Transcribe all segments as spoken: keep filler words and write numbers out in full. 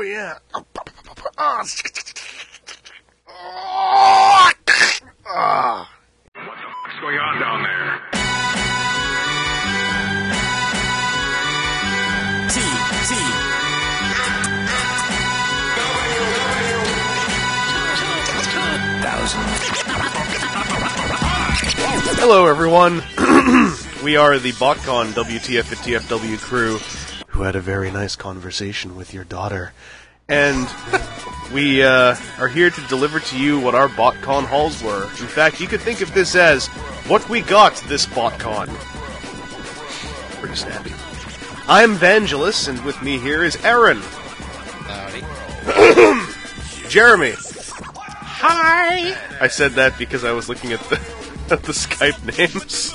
yeah. What's going on down there? T, T. Hello, everyone. We are the BotCon W T F and T F W crew who had a very nice conversation with your daughter. And we uh, are here to deliver to you what our BotCon hauls were. In fact, you could think of this as what we got this BotCon. Pretty snappy. I'm Vangelis, and with me here is Aaron. Howdy. Jeremy. Hi! I said that because I was looking at the at the Skype names.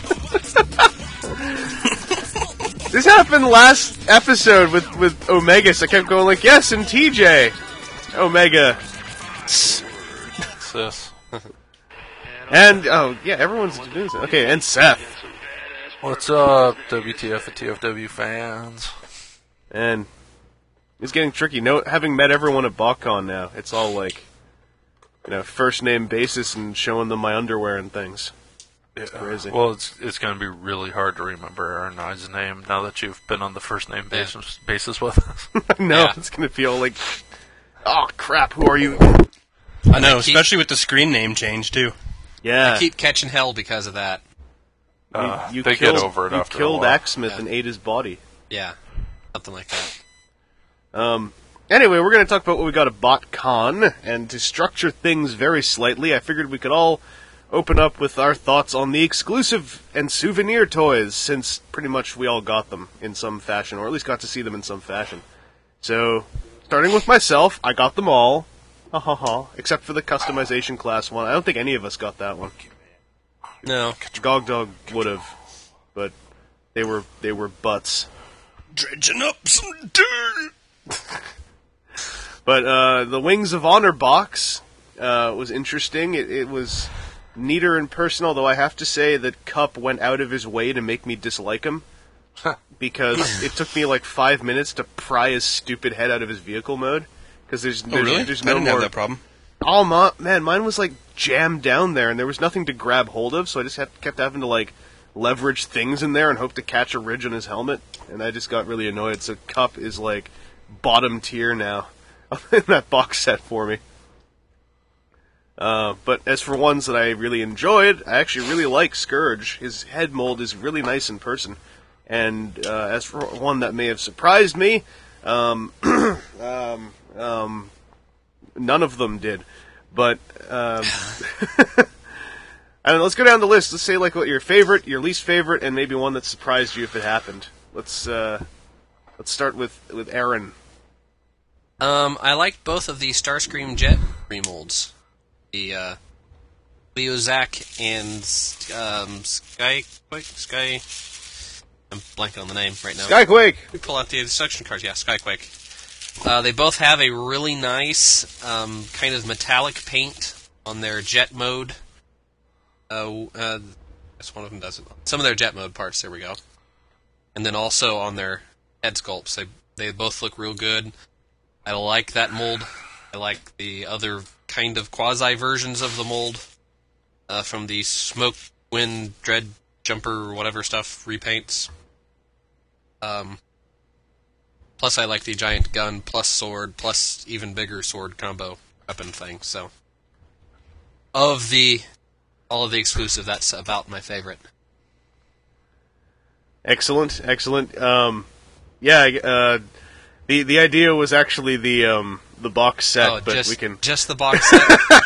This happened last episode with, with Omega, so I kept going like, yes, and T J! Omega. Sis. And, oh, yeah, everyone's doing this. Okay, and Seth. What's up, W T F and T F W fans? And it's getting tricky. No, having met everyone at BotCon now, it's all like, you know, first name basis and showing them my underwear and things. It's yeah. crazy. Well, it's it's going to be really hard to remember Aaron I's name now that you've been on the first name basis, yeah. basis with us. No, yeah. It's going to feel like, oh crap, who are you? I know, I keep, especially with the screen name change, too. Yeah. I keep catching hell because of that. Uh, you, you they killed, get over it you after killed a while. Axsmith Yeah. and ate his body. Yeah, something like that. Um... Anyway, we're going to talk about what we got at BotCon, and to structure things very slightly, I figured we could all open up with our thoughts on the exclusive and souvenir toys, since pretty much we all got them in some fashion, or at least got to see them in some fashion. So, starting with myself, I got them all, ha ha ha, except for the customization class one. I don't think any of us got that one. No. Gog Dog would have, but they were they were butts. Dredging up some dirt! But uh, the Wings of Honor box uh, was interesting. It, it was neater in person, although I have to say that Cup went out of his way to make me dislike him. Because it took me like five minutes to pry his stupid head out of his vehicle mode. Because there's, there's, oh, really? there's I no didn't more... have that problem. Oh, ma- man, mine was like jammed down there, and there was nothing to grab hold of, so I just had, kept having to like leverage things in there and hope to catch a ridge on his helmet. And I just got really annoyed. So Cup is like bottom tier now. In that box set for me. Uh, but as for ones that I really enjoyed, I actually really like Scourge. His head mold is really nice in person. And uh, as for one that may have surprised me, um, um, um, none of them did. But um, I don't know, let's go down the list. Let's say like what your favorite, your least favorite, and maybe one that surprised you if it happened. Let's uh, let's start with with Aaron. Um, I liked both of the Starscream Jet remolds. The, uh, Leo Zack and, um, Sky... Sky... I'm blanking on the name right now. Skyquake! We pull out the instruction cards. Yeah, Skyquake. Uh, they both have a really nice, um, kind of metallic paint on their jet mode. Uh, uh, I guess one of them doesn't. Some of their jet mode parts, there we go. And then also on their head sculpts. They, they both look real good. I like that mold. I like the other kind of quasi-versions of the mold uh, from the Smoke, Wind, Dread, Jumper, whatever stuff, repaints. Um, plus I like the giant gun, plus sword, plus even bigger sword combo weapon thing, so... Of the... all of the exclusive, that's about my favorite. Excellent, excellent. Um, yeah, uh... The the idea was actually the um the box set, oh, but just, we can just the box set.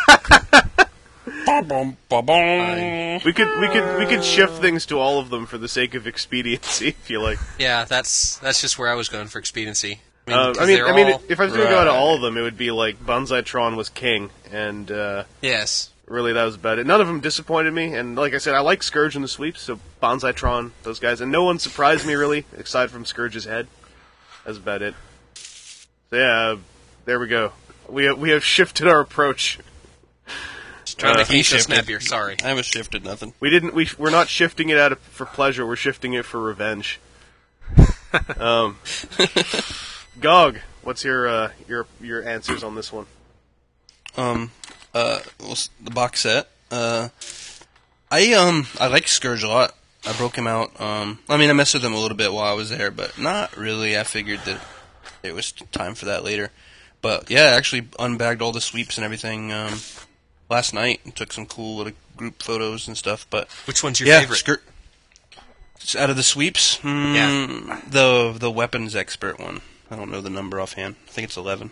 we could we could we could shift things to all of them for the sake of expediency, if you like. Yeah, that's that's just where I was going for expediency. I mean, uh, I mean, I mean all... if I was going to go to all of them, it would be like Banzaitron was king, and uh, yes, really that was about it. None of them disappointed me, and like I said, I like Scourge in the sweeps, so Banzaitron, those guys, and no one surprised me really, aside from Scourge's head. That's about it. So yeah, uh, there we go. We have, we have shifted our approach. Just trying uh, to keep shifted. snappier. Sorry, I haven't shifted nothing. We didn't. We we're not shifting it out of, for pleasure. We're shifting it for revenge. um, Gog, what's your uh, your your answers on this one? Um, uh, well, s- the box set. Uh, I um, I like Scourge a lot. I broke him out. Um, I mean, I messed with him a little bit while I was there, but not really. I figured that it was time for that later. But yeah, I actually unbagged all the sweeps and everything um, last night and took some cool little group photos and stuff. But Which one's your yeah, favorite? Scourge. Out of the sweeps, mm, Yeah. the the weapons expert one. I don't know the number offhand. I think it's eleven.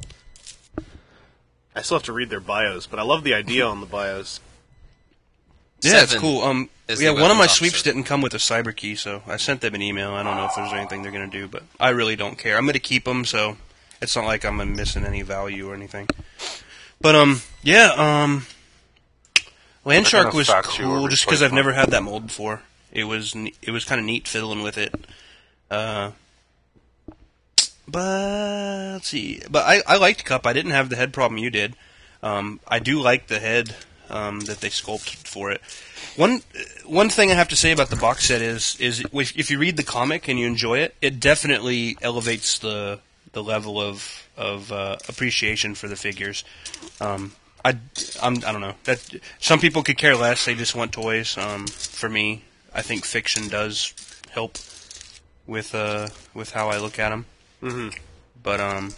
I still have to read their bios, but I love the idea on the bios. Yeah, it's Seven cool. Um, is yeah, the one of my weapons sweeps officer. didn't come with a cyber key, so I sent them an email. I don't know if there's anything they're gonna do, but I really don't care. I'm gonna keep them, so it's not like I'm missing any value or anything. But um, yeah, um, Landshark gonna was fax you a cool just because I've replacement. never had that mold before. It was ne- it was kind of neat fiddling with it. Uh, but let's see. But I I liked Cup. I didn't have the head problem you did. Um, I do like the head um, that they sculpted for it. One one thing I have to say about the box set is is if, if you read the comic and you enjoy it, it definitely elevates the the level of of uh, appreciation for the figures. Um, I I'm, I don't know that some people could care less; they just want toys. Um, for me, I think fiction does help with uh with how I look at them. Mm-hmm. But um,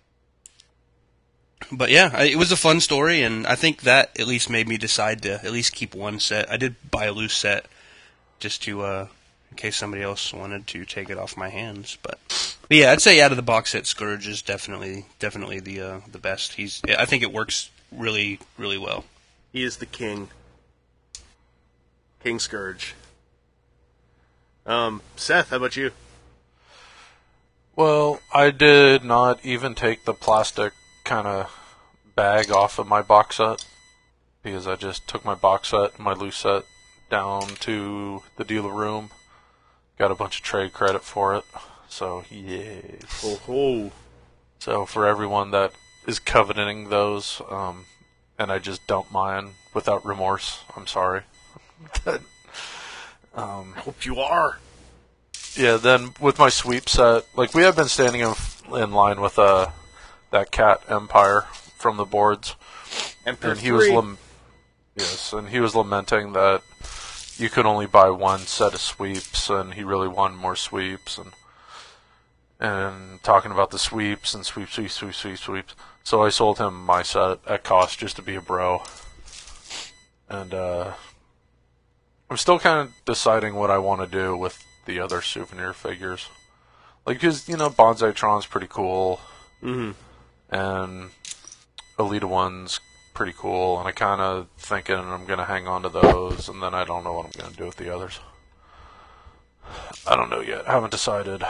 but yeah, I, it was a fun story, and I think that at least made me decide to at least keep one set. I did buy a loose set just to uh, in case somebody else wanted to take it off my hands. But, but yeah, I'd say out of the box set, Scourge is definitely definitely the uh, the best. He's I think it works really really well. He is the king. King Scourge. Um, Seth, how about you? Well, I did not even take the plastic kind of bag off of my box set because I just took my box set, my loose set, down to the dealer room. Got a bunch of trade credit for it. So, yay. Oh ho. So, for everyone that is coveting those, um, and I just dump mine without remorse, I'm sorry. um, I hope you are. Yeah, then with my sweep set, like we have been standing in, in line with uh, that Cat Empire from the boards, Emperor and he was three. lam- yes, and he was lamenting that you could only buy one set of sweeps, and he really wanted more sweeps, and and talking about the sweeps and sweep, sweep, sweep, sweep, sweeps. So I sold him my set at cost just to be a bro, and uh, I'm still kind of deciding what I want to do with the other souvenir figures. Like, because, you know, Bonsai-tron's pretty cool. Mm-hmm. And Elita one's pretty cool. And I kind of thinking I'm going to hang on to those. And then I don't know what I'm going to do with the others. I don't know yet. I haven't decided.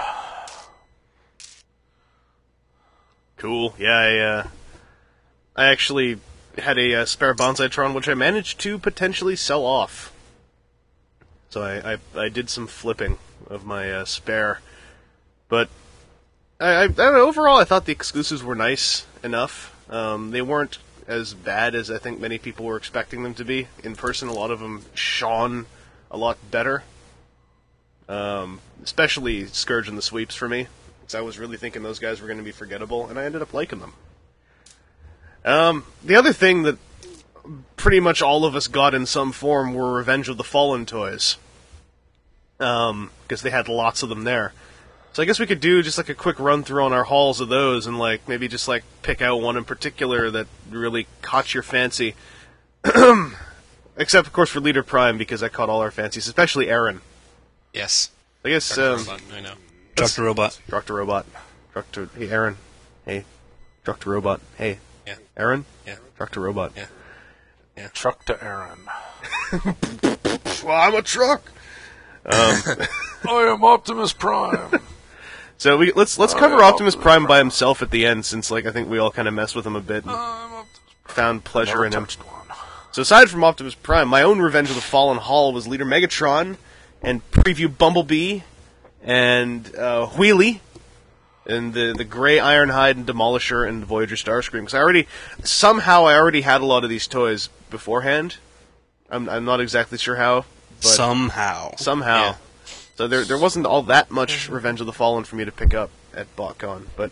Cool. Yeah, I, uh, I actually had a uh, spare Bonsai-tron, which I managed to potentially sell off. So I, I, I did some flipping of my uh, spare. But I, I, I don't know, overall, I thought the exclusives were nice enough. Um, they weren't as bad as I think many people were expecting them to be. In person, a lot of them shone a lot better. Um, especially Scourge and the Sweeps for me. Because I was really thinking those guys were going to be forgettable, and I ended up liking them. Um, the other thing that pretty much all of us got in some form were Revenge of the Fallen toys. Um, because they had lots of them there. So I guess we could do just like a quick run through on our hauls of those and like maybe just like pick out one in particular that really caught your fancy. Except of course for Leader Prime because I caught all our fancies, especially Aaron. Yes. I guess Doctor um, Robot, I know. Doctor Robot. Doctor Robot. Doctor Hey Aaron. Hey. Doctor Robot. Hey. Yeah. Aaron? Yeah. Doctor Robot. Yeah. Truck to Aaron. Well, I'm a truck. I am Optimus Prime. So we let's let's Oh, cover yeah, Optimus Optimus Prime by Prime. himself at the end, since like I think we all kind of messed with him a bit and I'm Optimus Prime. found pleasure Never in him. touched one. So aside from Optimus Prime, my own Revenge of the Fallen haul was Leader Megatron and preview Bumblebee and uh, Wheelie and the the Gray Ironhide and Demolisher and Voyager Starscream. Because I already somehow I already had a lot of these toys beforehand. I'm I'm not exactly sure how, but Somehow. somehow. Yeah. So there there wasn't all that much Revenge of the Fallen for me to pick up at BotCon. But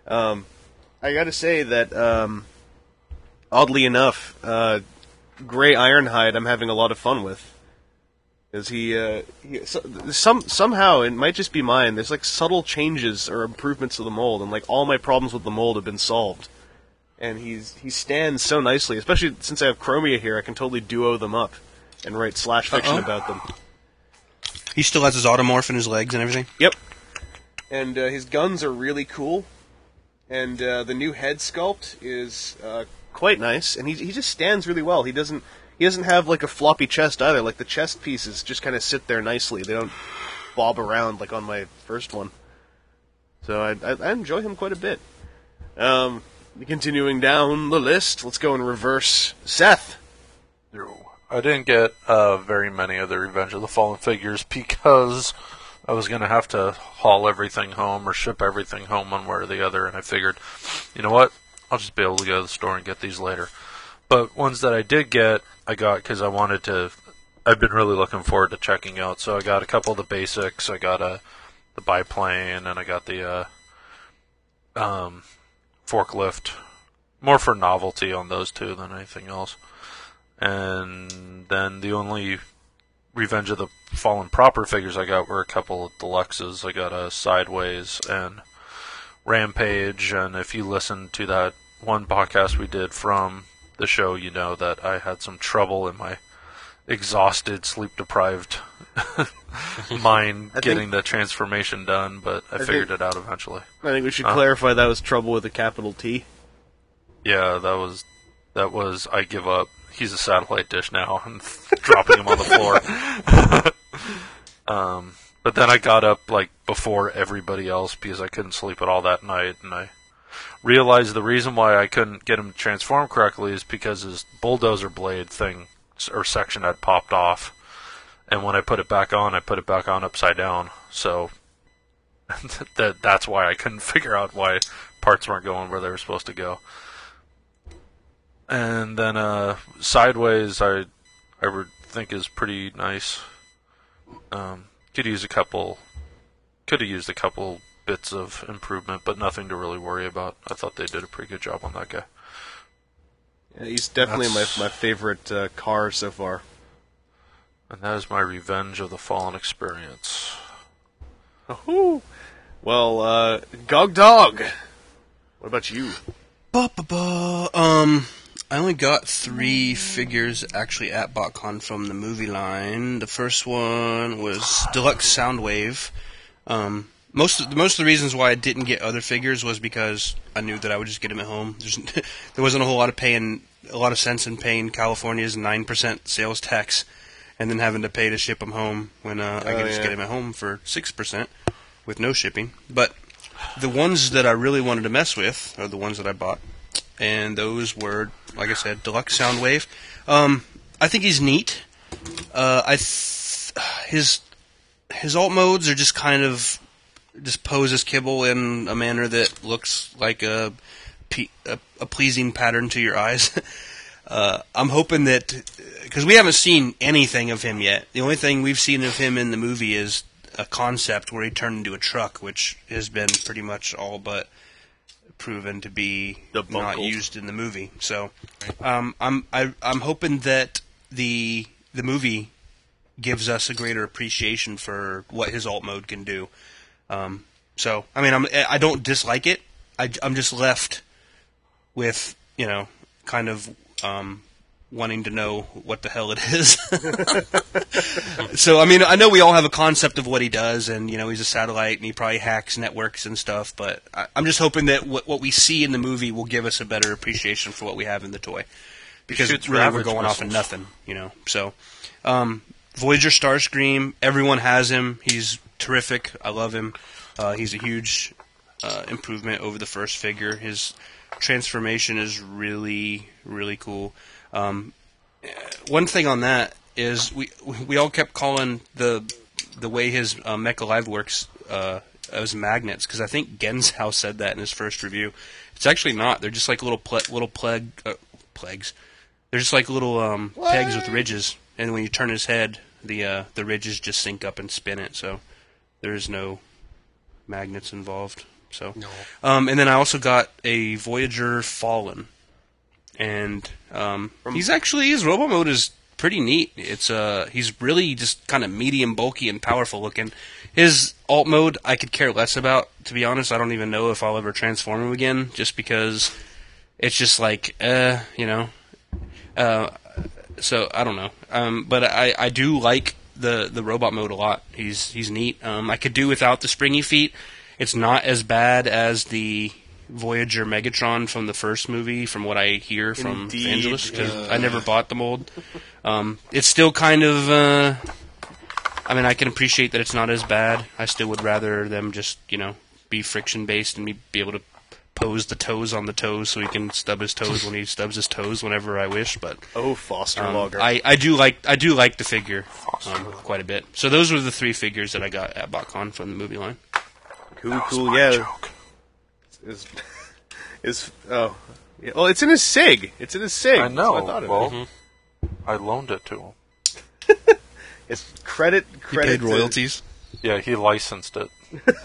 Um, I got to say that, um, oddly enough, uh, Gray Ironhide I'm having a lot of fun with. Because he, uh, he so, some somehow, it might just be mine, there's like subtle changes or improvements to the mold, and like all my problems with the mold have been solved. And he's he stands so nicely, especially since I have Chromia here, I can totally duo them up and write slash fiction Uh-oh. about them. He still has his automorph in his legs and everything? Yep. And uh, his guns are really cool. And uh, the new head sculpt is uh, quite nice, and he he just stands really well. He doesn't he doesn't have like a floppy chest either. Like the chest pieces just kind of sit there nicely. They don't bob around like on my first one. So I I, I enjoy him quite a bit. Um, continuing down the list, let's go in reverse. Seth. I didn't get uh, very many of the Revenge of the Fallen figures because I was going to have to haul everything home or ship everything home one way or the other, and I figured, you know what, I'll just be able to go to the store and get these later. But ones that I did get, I got because I wanted to, I've been really looking forward to checking out, so I got a couple of the basics, I got a, the biplane, and I got the uh, um, forklift, more for novelty on those two than anything else. And then the only Revenge of the Fallen proper figures I got were a couple of deluxes. I got a Sideways and Rampage, and if you listen to that one podcast we did from the show, you know that I had some trouble in my exhausted, sleep-deprived mind I getting think, the transformation done, but I, I figured think, it out eventually. I think we should Huh? clarify that was trouble with a capital T. Yeah, that was that was I give up. He's a satellite dish now, and dropping him on the floor. um, but then I got up like before everybody else because I couldn't sleep at all that night, and I realized the reason why I couldn't get him to transform correctly is because his bulldozer blade thing or section had popped off, and when I put it back on, I put it back on upside down. So that that's why I couldn't figure out why parts weren't going where they were supposed to go. And then uh, Sideways, I I would think is pretty nice. Um, could use a couple, could have used a couple bits of improvement, but nothing to really worry about. I thought they did a pretty good job on that guy. Yeah, he's definitely That's- my my favorite uh, car so far. And that is my Revenge of the Fallen experience. Oh, well, uh, Gog Dog. What about you? Ba-ba-ba. Um, I only got three figures actually at BotCon from the movie line. The first one was Deluxe Soundwave. Um, most of, most of the reasons why I didn't get other figures was because I knew that I would just get them at home. There's, there wasn't a whole lot of paying, a lot of sense in paying California's nine percent sales tax and then having to pay to ship them home when uh, I Oh, could just yeah. get them at home for six percent with no shipping. But the ones that I really wanted to mess with are the ones that I bought. And those were, like I said, Deluxe Soundwave. Um, I think he's neat. Uh, I th- his his alt modes are just kind of just pose as kibble in a manner that looks like a pe- a, a pleasing pattern to your eyes. uh, I'm hoping that because we haven't seen anything of him yet. The only thing we've seen of him in the movie is a concept where he turned into a truck, which has been pretty much all but proven to be not Debunkled. used in the movie. So um, I'm I, I'm hoping that the the movie gives us a greater appreciation for what his alt mode can do. Um, so I mean I'm I don't dislike it. I, I'm just left with you know kind of um, wanting to know what the hell it is. So, I mean, I know we all have a concept of what he does, and, you know, he's a satellite, and he probably hacks networks and stuff, but I, I'm just hoping that what, what we see in the movie will give us a better appreciation for what we have in the toy. Because shoots really, we're Ravage going off of missiles. nothing, you know. So, um, Voyager Starscream, everyone has him. He's terrific. I love him. Uh, he's a huge uh, improvement over the first figure. His transformation is really, really cool. Um, one thing on that is we we all kept calling the the way his uh, Mecha Live works uh, as magnets, because I think Genshow said that in his first review. It's actually not. They're just like little ple- little plague uh, plagues. They're just like little um, pegs with ridges, and when you turn his head, the uh, the ridges just sync up and spin it. So there is no magnets involved. So, No. um, and then I also got a Voyager Fallen, and um, he's actually his robot mode is pretty neat. It's uh, he's really just kind of medium, bulky, and powerful looking. His alt mode I could care less about, to be honest. I don't even know if I'll ever transform him again, just because it's just like, uh, you know. Uh, so I don't know. Um, but I, I do like the, the robot mode a lot. He's he's neat. Um, I could do without the springy feet. It's not as bad as the Voyager Megatron from the first movie, from what I hear from Indeed. Angeles, because Uh. I never bought the mold. Um, it's still kind of. Uh, I mean, I can appreciate that it's not as bad. I still would rather them just, you know, be friction based and me be able to pose the toes on the toes so he can stub his toes when he stubs his toes whenever I wish. But Oh, Foster um, Logger. I, I do like I do like the figure um, quite a bit. So those were the three figures that I got at BotCon from the movie line. cool, cool, yeah. Joke. Is is oh, yeah. Well, it's in his sig. It's in his sig. I know. That's what I thought of well, it. I loaned it to him. It's credit He credit. paid to- royalties. Yeah, he licensed it.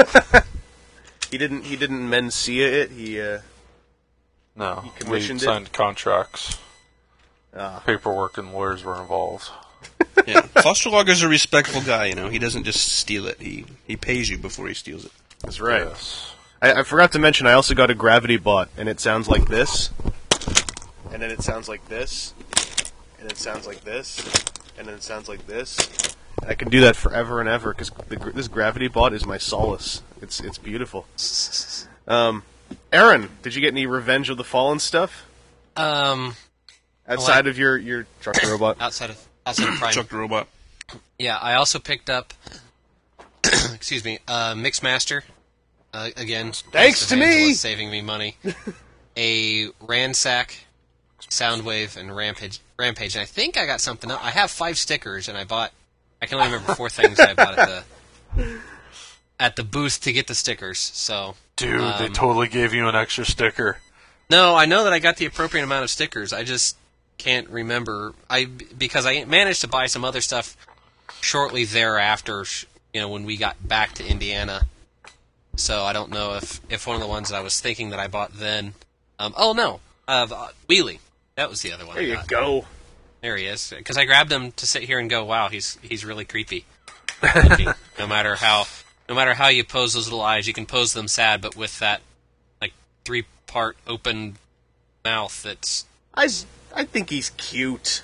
He didn't. He didn't Mencia it. He. Uh, No, You we commissioned it? signed contracts. Ah. Paperwork and lawyers were involved. Yeah. Foster Logger's a respectful guy, you know. He doesn't just steal it. He he pays you before he steals it. that's right. Yes. I, I forgot to mention. I also got a Gravity Bot, and it sounds like this, and then it sounds like this, and it sounds like this, and then it sounds like this. And I can do that forever and ever because this Gravity Bot is my solace. It's it's beautiful. Um, Aaron, did you get any Revenge of the Fallen stuff Um, outside of your your truck robot? outside of outside of Prime. Chuck the robot. Yeah, I also picked up. excuse me, uh, Mixmaster. Uh, again, Thanks to Angela me! saving me money. A Ransack, Soundwave, and Rampage. Rampage, and I think I got something else. I have five stickers, and I bought. I can only remember four things I bought at the at the booth to get the stickers. So, Dude, they Um, totally gave you an extra sticker. no, I know that I got the appropriate amount of stickers. I just can't remember. I because I managed to buy some other stuff shortly thereafter. You know, when we got back to Indiana. So I don't know if, if one of the ones that I was thinking that I bought then. Um, oh no, uh, Wheelie. That was the other one. There I you got. go. There he is. Because I grabbed him to sit here and go, wow, he's he's really creepy. looking. no matter how no matter how you pose those little eyes, you can pose them sad, but with that like three part open mouth, that's I, s- I think he's cute.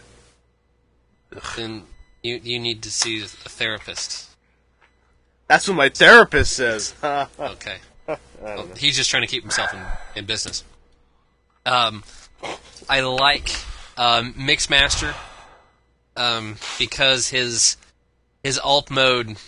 then you you need to see a therapist. That's what my therapist says. Ha, ha. Okay. Well, he's just trying to keep himself in, in business. Um, I like um, Mixmaster um, because his his alt mode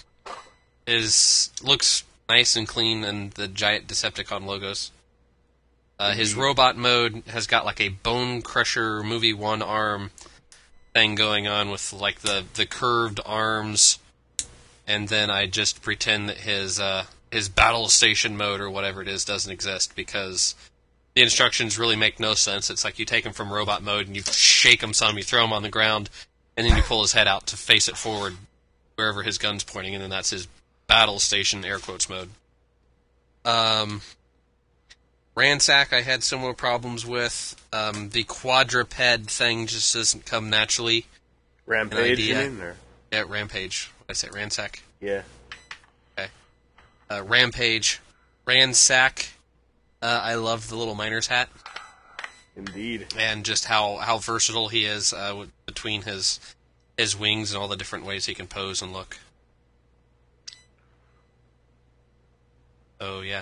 is looks nice and clean, and the giant Decepticon logos. Uh, his robot mode has got like a Bone Crusher movie one arm thing going on with like the, the curved arms, and then I just pretend that his uh, his battle station mode or whatever it is doesn't exist because the instructions really make no sense. It's like you take him from robot mode and you shake him some, you throw him on the ground, and then you pull his head out to face it forward wherever his gun's pointing, and then that's his battle station air quotes mode. Um, Ransack I had similar problems with. Um, the quadruped thing just doesn't come naturally. Rampage, you idea. mean? Or? Yeah, Rampage. What did I say? Ransack? Yeah. Okay. Uh, Rampage. Ransack. Uh, I love the little miner's hat. Indeed. And just how, how versatile he is uh, with, between his his wings and all the different ways he can pose and look. Oh, yeah.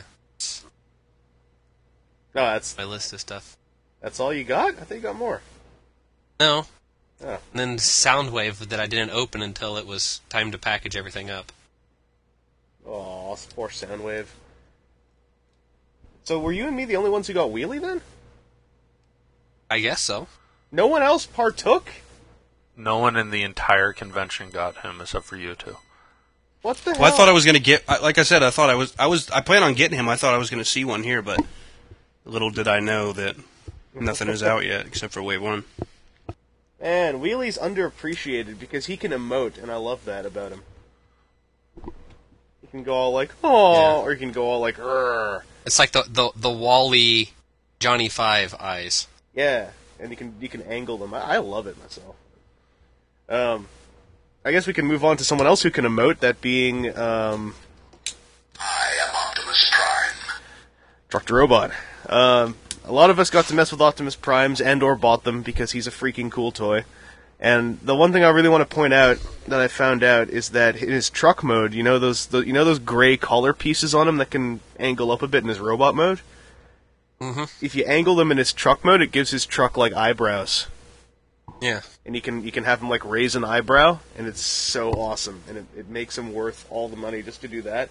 No, that's My list of stuff. that's all you got? I think you got more. No. Oh. And then Soundwave that I didn't open until it was time to package everything up. Oh, poor Soundwave. So were you and me the only ones who got Wheelie then? I guess so. No one else partook? No one in the entire convention got him except for you two. What the hell? Well, I thought I was going to get. I- Like I said, I thought I was. I was. I plan on getting him. I thought I was going to see one here, but little did I know that nothing is out yet except for Wave One. Man, Wheelie's underappreciated because he can emote, and I love that about him. He can go all like, oh, Yeah. or you can go all like, Rrr. It's like the the the Wall-E Johnny Five eyes. Yeah, and you can you can angle them. I, I love it myself. Um, I guess we can move on to someone else who can emote. That being, um, I am Optimus Prime. Doctor Robot. Um, a lot of us got to mess with Optimus Primes and or bought them because he's a freaking cool toy. And the one thing I really want to point out that I found out is that in his truck mode, you know those the, you know those gray collar pieces on him that can angle up a bit in his robot mode. Mm-hmm. If you angle them in his truck mode, it gives his truck like eyebrows, Yeah. and you can you can have him like raise an eyebrow, and it's so awesome, and it, it makes him worth all the money just to do that.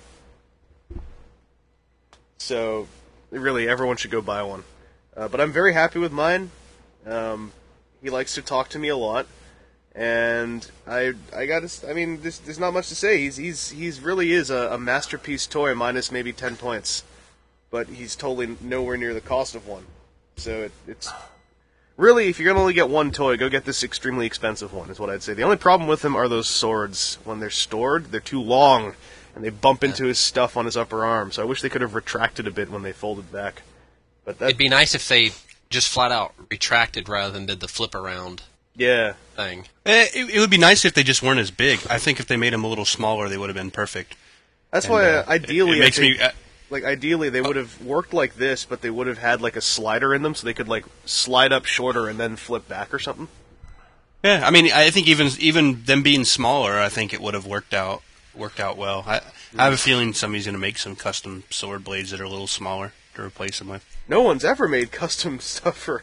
So, really, everyone should go buy one. Uh, but I'm very happy with mine. Um, he likes to talk to me a lot, and I I got to I mean, there's, there's not much to say. He's he's he's really is a, a masterpiece toy minus maybe ten points, but he's totally nowhere near the cost of one. So it, it's really, if you're gonna only get one toy, go get this extremely expensive one. Is what I'd say. The only problem with them are those swords. When they're stored, they're too long, and they bump into his stuff on his upper arm. So I wish they could have retracted a bit when they folded back. But that, It'd be nice if they just flat out retracted rather than did the flip around yeah. thing. Eh, It, it would be nice if they just weren't as big. I think if they made them a little smaller, they would have been perfect. That's And, why uh, uh, ideally, it, it makes I think, me. Uh, like ideally they would have worked like this, but they would have had like a slider in them, so they could like slide up shorter and then flip back or something. yeah, I mean, I think even even them being smaller, I think it would have worked out worked out well. I, I have a feeling somebody's going to make some custom sword blades that are a little smaller to replace them with. No one's ever made custom stuff for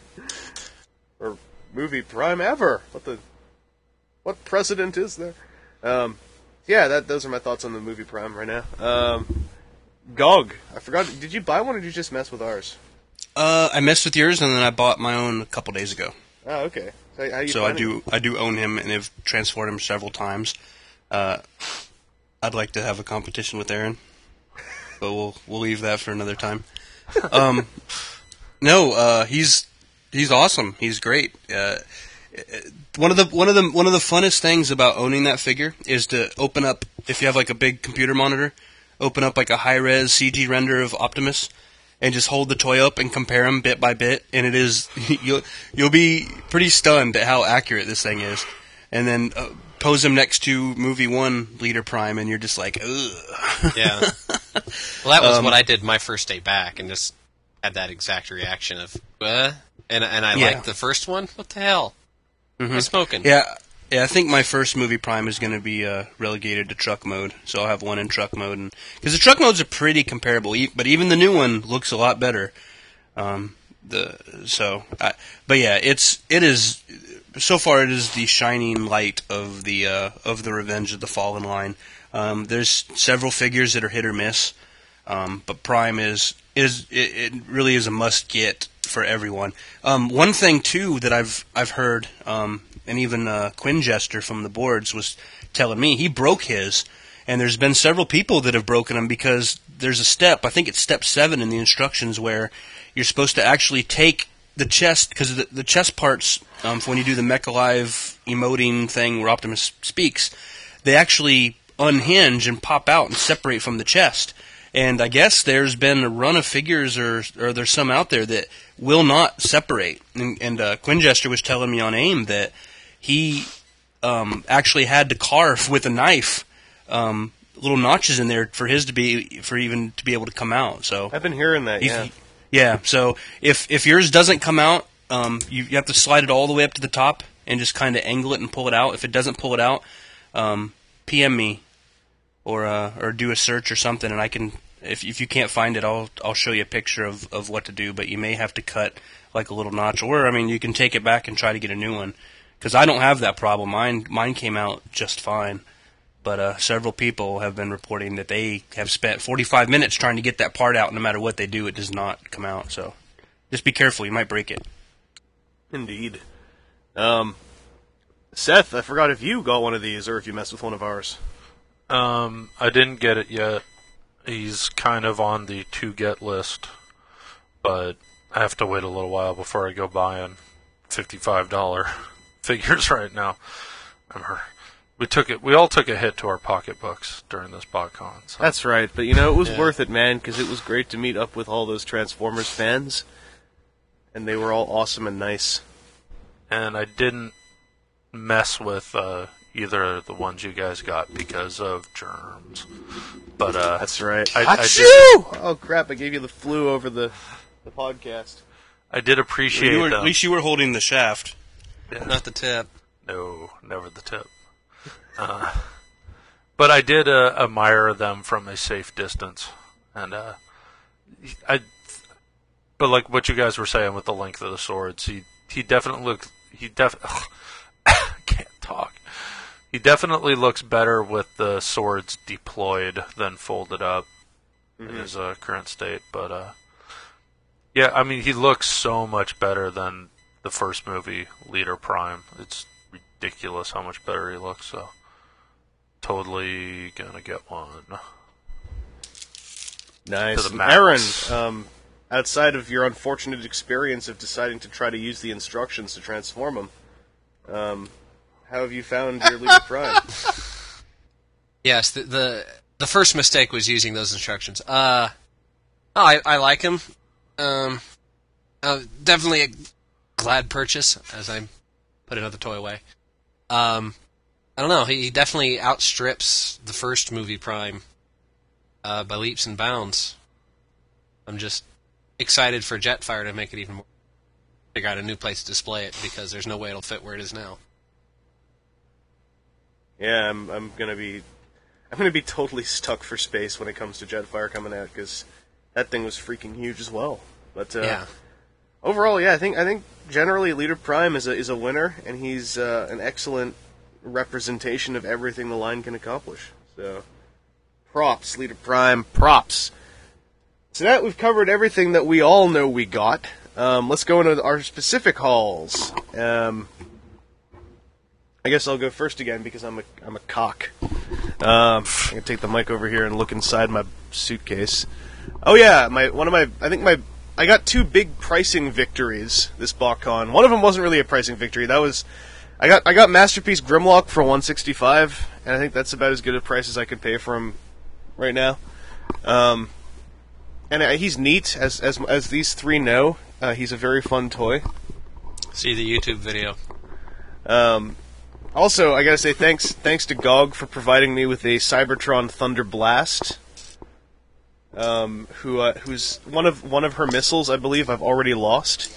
or movie Prime ever. What the what precedent is there? Um, yeah, that those are my thoughts on the movie Prime right now. Um, G O G, I forgot. Did you buy one or did you just mess with ours? Uh, I messed with yours, and then I bought my own a couple days ago. Oh, okay. So, how you So I finding do it? I do own him, and have transformed him several times. Uh, I'd like to have a competition with Aaron, but we'll we'll leave that for another time. Um, no, uh, he's he's awesome. He's great. Uh, one of the one of the one of the funnest things about owning that figure is to open up, if you have like a big computer monitor, open up like a high res C G render of Optimus, and just hold the toy up and compare them bit by bit, and it is you'll you'll be pretty stunned at how accurate this thing is. And then uh, pose him next to Movie One Leader Prime, and you're just like, ugh. Yeah. Well, that was Um, what I did my first day back, and just had that exact reaction of, uh, and and I Yeah. liked the first one. What the hell? Am I smoking? Yeah, yeah. I think my first Movie Prime is going to be uh, relegated to truck mode, so I'll have one in truck mode, and because the truck modes are pretty comparable, e- but even the new one looks a lot better. Um, the so, I, but yeah, it's it is so far it is the shining light of the uh, of the Revenge of the Fallen line. Um, there's several figures that are hit or miss, um, but Prime is is it, it really is a must get for everyone. Um, one thing too that I've I've heard, um, and even uh, Quinn Jester from the boards was telling me he broke his, and there's been several people that have broken them because there's a step. I think it's step seven in the instructions where you're supposed to actually take the chest, because the, the chest parts, um, for when you do the Mech Alive emoting thing where Optimus speaks, they actually unhinge and pop out and separate from the chest. And I guess there's been a run of figures, or or there's some out there that will not separate. And, and uh, Quinn Jester was telling me on AIM that he um, actually had to carve with a knife um, little notches in there for his to be for even to be able to come out. So I've been hearing that. He's- Yeah. yeah, so if if yours doesn't come out, um, you, you have to slide it all the way up to the top and just kind of angle it and pull it out. If it doesn't pull it out, um, P M me or uh, or do a search or something, and I can. If if you can't find it, I'll I'll show you a picture of, of what to do. But you may have to cut like a little notch, or I mean, you can take it back and try to get a new one. Because I don't have that problem. Mine mine came out just fine. But uh, several people have been reporting that they have spent forty-five minutes trying to get that part out. No matter what they do, it does not come out. So just be careful. You might break it. Indeed. Um, Seth, I forgot if you got one of these or if you messed with one of ours. Um, I didn't get it yet. He's kind of on the to get list, but I have to wait a little while before I go buying fifty-five dollar figures right now. I'm hur- we took it. We all took a hit to our pocketbooks during this BotCon. So. That's right, but you know, it was Yeah. worth it, man, because it was great to meet up with all those Transformers fans, and they were all awesome and nice. And I didn't mess with uh, either of the ones you guys got because of germs. But uh, That's right. I, I, Achoo! did, Oh crap! I gave you the flu over the the podcast. I did appreciate You were, them. at least you were holding the shaft. Not the tip. No, never the tip. Uh, but I did uh, admire them from a safe distance, and uh, I. But like what you guys were saying with the length of the swords, he he definitely looked. He def. I can't talk. He definitely looks better with the swords deployed than folded up mm-hmm. in his uh, current state. But uh, yeah, I mean, he looks so much better than the first movie, Leader Prime. It's ridiculous how much better he looks. So, totally gonna get one. Nice. To the And max. Aaron, um, outside of your unfortunate experience of deciding to try to use the instructions to transform him, um, how have you found your Leader Prime? Yes, the, the the first mistake was using those instructions. Uh, oh, I, I like him. Um, uh, definitely a glad purchase, as I put another toy away. Um, I don't know. He, he definitely outstrips the first movie Prime uh, by leaps and bounds. I'm just excited for Jetfire to make it even more. Figure out a new place to display it because there's no way it'll fit where it is now. Yeah, I'm I'm gonna be I'm gonna be totally stuck for space when it comes to Jetfire coming out because that thing was freaking huge as well. But uh, Yeah. overall, yeah, I think I think generally Leader Prime is a is a winner, and he's uh, an excellent representation of everything the line can accomplish. So, props, Leader Prime, props. So now that we've covered everything that we all know we got, um, let's go into our specific hauls. Um, I guess I'll go first again because I'm a I'm a cock. Um, I can take the mic over here and look inside my suitcase. Oh yeah, my one of my I think my I got two big pricing victories this BotCon. One of them wasn't really a pricing victory. That was I got I got Masterpiece Grimlock for one sixty-five, and I think that's about as good a price as I could pay for him right now. Um, and uh, he's neat, as as as these three know. Uh, he's a very fun toy. See the YouTube video. Um, also, I gotta say thanks thanks to G O G for providing me with a Cybertron Thunder Blast. Um, who uh, who's one of one of her missiles, I believe, I've already lost.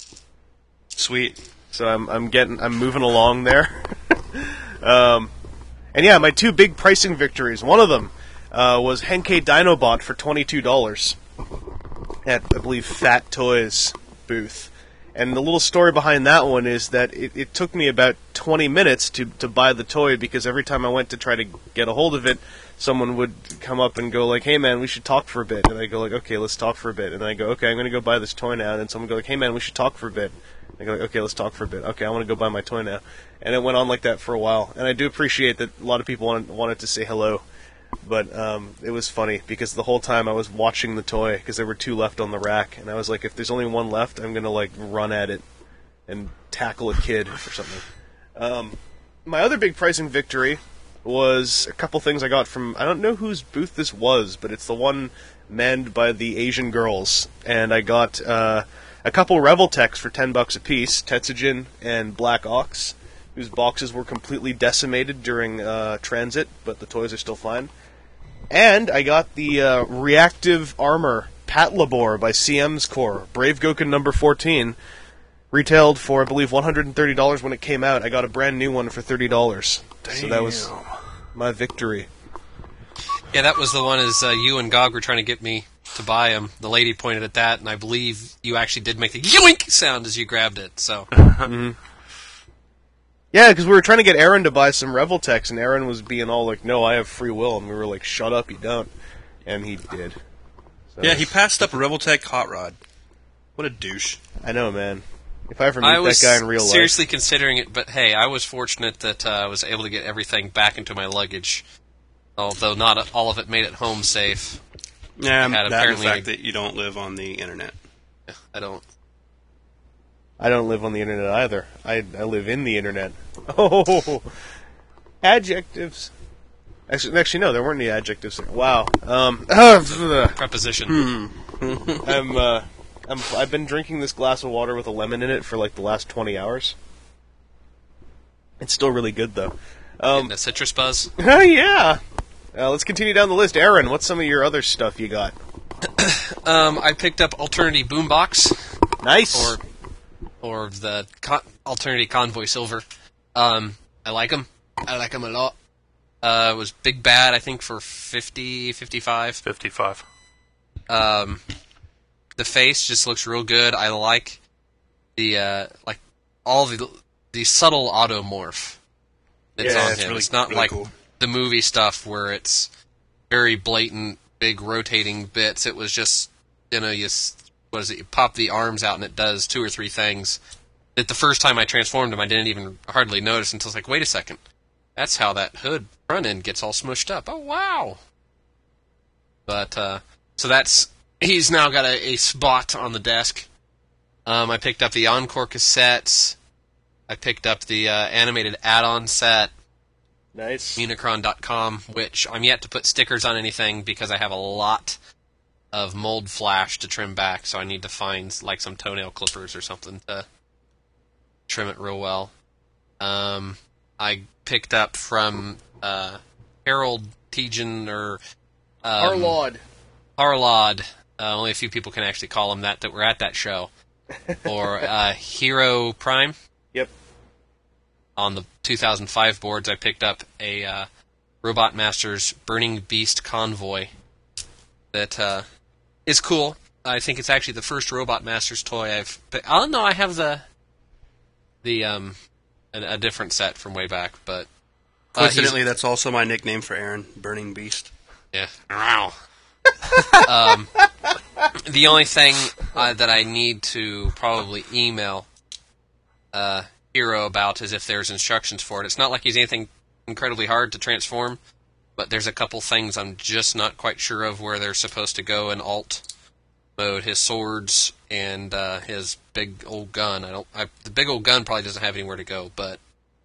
Sweet. So I'm I'm getting I'm moving along there. um, and yeah, my two big pricing victories. One of them uh, was Henkei Dinobot for twenty-two dollars at, I believe, Fat Toys booth. And the little story behind that one is that it, it took me about twenty minutes to, to buy the toy because every time I went to try to get a hold of it, someone would come up and go like, "Hey man, we should talk for a bit." And I go like, "Okay, let's talk for a bit." And I go, "Okay, I'm going to go buy this toy now." And then someone go like, "Hey man, we should talk for a bit." I go like, "Okay, let's talk for a bit." "Okay, I want to go buy my toy now." And it went on like that for a while. And I do appreciate that a lot of people wanted, wanted to say hello. But um, it was funny because the whole time I was watching the toy because there were two left on the rack, and I was like, if there's only one left, I'm gonna like run at it and tackle a kid or something. Um, my other big pricing victory was a couple things I got from I don't know whose booth this was, but it's the one manned by the Asian girls, and I got uh, a couple Revoltechs for ten bucks a piece, Tetsujin and Black Ox, whose boxes were completely decimated during uh, transit, but the toys are still fine. And I got the uh, Reactive Armor Patlabor by C M's Core, Brave Goken number fourteen, retailed for, I believe, one hundred thirty dollars when it came out. I got a brand new one for thirty dollars. So that was my victory. Yeah, that was the one as uh, you and Gog were trying to get me to buy them. The lady pointed at that, and I believe you actually did make the yoink sound as you grabbed it. So, mm-hmm. Yeah, because we were trying to get Aaron to buy some Revoltechs, and Aaron was being all like, "No, I have free will," and we were like, "Shut up, you don't," and he did. So, Yeah, he passed up a Revoltech Hot Rod. What a douche. I know, man. If I ever meet I was that guy in real life, seriously considering it, but hey, I was fortunate that uh, I was able to get everything back into my luggage. Although not all of it made it home safe. Yeah, Had that and the apparently fact a- that you don't live on the internet. I don't. I don't live on the internet either. I I live in the internet. Oh, Adjectives. Actually, actually, no, there weren't any adjectives there. Wow. Um, uh, Preposition. I'm, uh, I'm, I've been drinking this glass of water with a lemon in it for like the last twenty hours. It's still really good, though. Um, the citrus buzz. Oh, yeah. Uh, let's continue down the list. Aaron, what's some of your other stuff you got? Um, I picked up Alternity Boombox, Nice. or or the Con- Alternity Convoy Silver. Um, I like them. I like them a lot. Uh, it was Big Bad, I think, for fifty, fifty-five. fifty-five. Um, the face just looks real good. I like the uh, like all the the subtle automorph that's Yeah, on it's him. really- it's not really like cool. the movie stuff where it's very blatant, big rotating bits. It was just, you know, you s- what is it? You pop the arms out and it does two or three things that the first time I transformed him, I didn't even hardly notice until I was like, wait a second, that's how that hood front end gets all smushed up. Oh wow! But uh, so that's he's now got a, a spot on the desk. Um, I picked up the Encore cassettes. I picked up the uh, animated add-on set. Nice. Unicron dot com, which I'm yet to put stickers on anything because I have a lot of mold flash to trim back, so I need to find like some toenail clippers or something to trim it real well. Um, I picked up from uh, Harold Tejan or um, Harlaud. Harlaud. Uh, only a few people can actually call him that that were at that show. Or uh, Hero Prime. Yep. On the two thousand five boards, I picked up a uh, Robot Masters Burning Beast Convoy that uh, is cool. I think it's actually the first Robot Masters toy I've... Oh, no, I have the... the um, a, a different set from way back, but... Uh, Coincidentally, that's also my nickname for Aaron, Burning Beast. Yeah. Wow. um, the only thing uh, that I need to probably email uh, Hero about is if there's instructions for it. It's not like he's anything incredibly hard to transform, but there's a couple things I'm just not quite sure of where they're supposed to go in alt mode. His swords and uh, his big old gun. I don't. I, the big old gun probably doesn't have anywhere to go, but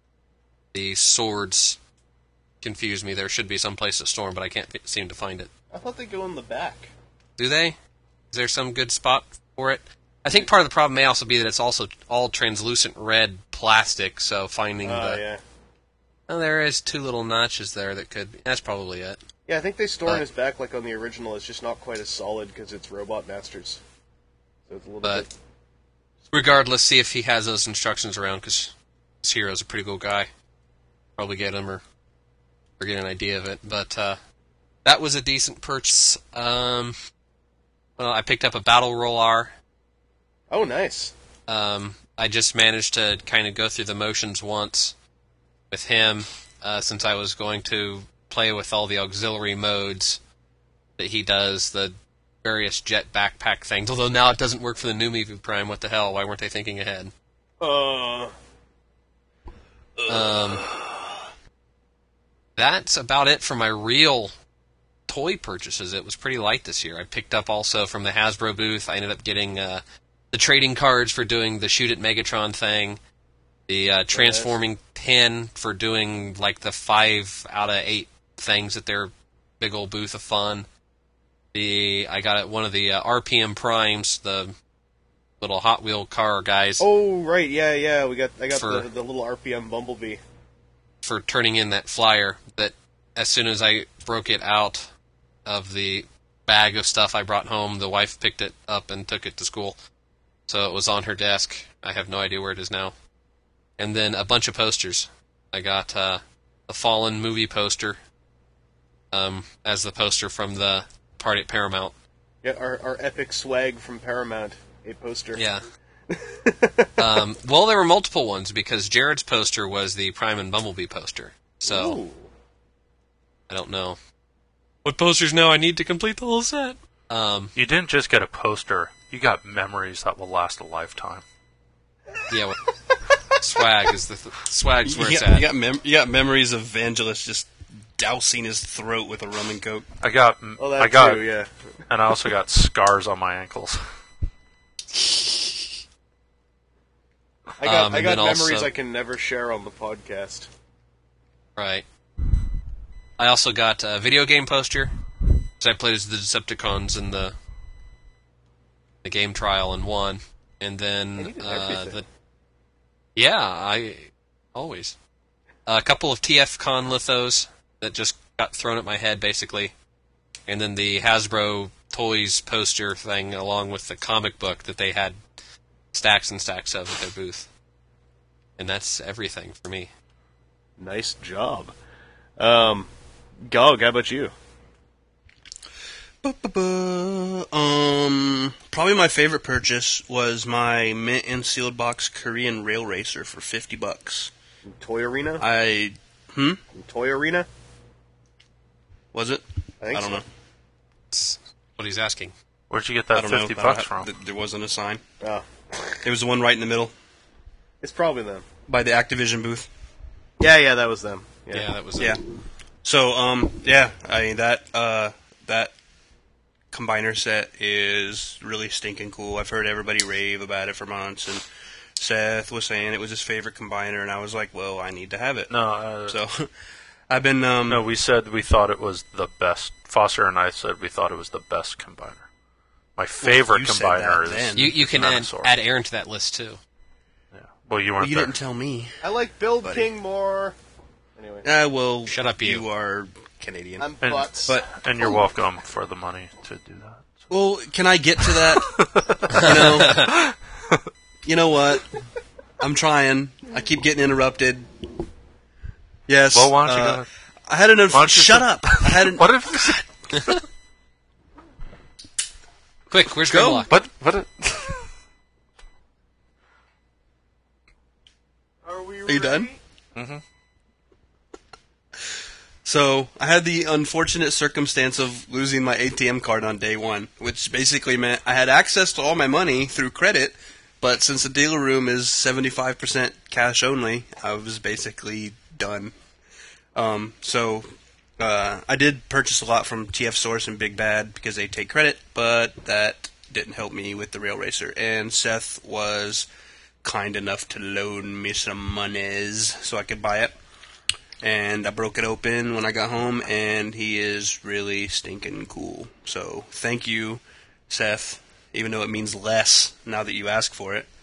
the swords confuse me. There should be some place to store them, but I can't f- seem to find it. I thought they go in the back. Do they? Is there some good spot for it? I think part of the problem may also be that it's also all translucent red plastic, so finding Oh, the... yeah. Oh, there is two little notches there that could be... That's probably it. Yeah, I think they store But- in his back like on the original. It's just not quite as solid because it's Robot Masters. So it's a little But bit... regardless, see if he has those instructions around, because this hero's a pretty cool guy. Probably get him or, or get an idea of it. But uh, that was a decent purchase. Um, well, I picked up a Battle Roller. Oh, nice. Um, I just managed to kind of go through the motions once with him, uh, since I was going to play with all the auxiliary modes that he does, the various jet backpack things. Although now it doesn't work for the new Miivu Prime. What the hell? Why weren't they thinking ahead? Uh... Um, that's about it for my real toy purchases. It was pretty light this year. I picked up also from the Hasbro booth. I ended up getting uh, the trading cards for doing the Shoot at Megatron thing, the uh, transforming pin for doing like the five out of eight things at their big old booth of fun. The I got one of the uh, R P M Primes, the little Hot Wheel car guys. Oh, right, yeah, yeah. We got I got For- the, the little R P M Bumblebee. For turning in that flyer that as soon as I broke it out of the bag of stuff I brought home, the wife picked it up and took it to school. So it was on her desk. I have no idea where it is now. And then a bunch of posters. I got uh, the Fallen movie poster um, as the poster from the party at Paramount. Yeah, our, our epic swag from Paramount. A poster. Yeah. um, well, there were multiple ones because Jared's poster was the Prime and Bumblebee poster. So Ooh. I don't know what posters now I need to complete the whole set. Um, You didn't just get a poster. You got memories that will last a lifetime. yeah, well, swag is the th- swag's where You it's got, at. you, got mem- you got memories of Vangelis just dousing his throat with a rum and coke. I got, Oh, that I got, too, yeah. and I also got scars on my ankles. I got Um, I and got then memories also- I can never share on the podcast. Right. I also got a video game poster, because I played as the Decepticons in the the game trial and won. And then Hey, you did uh, everything. the yeah, I always a couple of T F Con lithos that just got thrown at my head, basically, and then the Hasbro Toys poster thing, along with the comic book that they had stacks and stacks of at their booth. And that's everything for me. Nice job. Um, Gog, how about you? Ba-ba-ba. Um, probably my favorite purchase was my mint and sealed box Korean Rail Racer for fifty bucks. Toy Arena? I, hmm? Toy Arena? Was it? I think I don't so. know. That's what he's asking. Where'd you get I that don't fifty know. I don't bucks have- from? th- There wasn't a sign. Oh, It was the one right in the middle it's probably them. by the Activision booth. Yeah, yeah, that was them. Yeah, Yeah, that was it. Yeah. So, um, yeah, I mean that uh, that combiner set is really stinking cool. I've heard everybody rave about it for months, and Seth was saying it was his favorite combiner, and I was like, well, I need to have it. No, uh, So, I've been um, no, we said we thought it was the best. Foster and I said we thought it was the best combiner. My favorite you said combiner that is then. You you can add, Dinosaur. add Aaron to that list too. Yeah. Well, you well, weren't you there. didn't tell me. I like Build Buddy. King more. Anyway, Ah, well, Shut up, you. You are Canadian. I'm And- butts. but And you're welcome for the money to do that. well, can I get to that? you know, you know what? I'm trying. I keep getting interrupted. Yes. Well, why don't you uh, go? I had an. Unf- Why don't you shut sit- up. I had an. What if? Quick, where's Go. Grimlock? What? What? If, Are we Are you done? mm-hmm. So I had the unfortunate circumstance of losing my A T M card on day one, which basically meant I had access to all my money through credit, but since the dealer room is seventy-five percent cash only, I was basically done. Um, so uh, I did purchase a lot from T F Source and Big Bad because they take credit, but that didn't help me with the Rail Racer. And Seth was kind enough to loan me some monies so I could buy it. And I broke it open when I got home, and he is really stinking cool. So thank you, Seth, even though it means less now that you ask for it.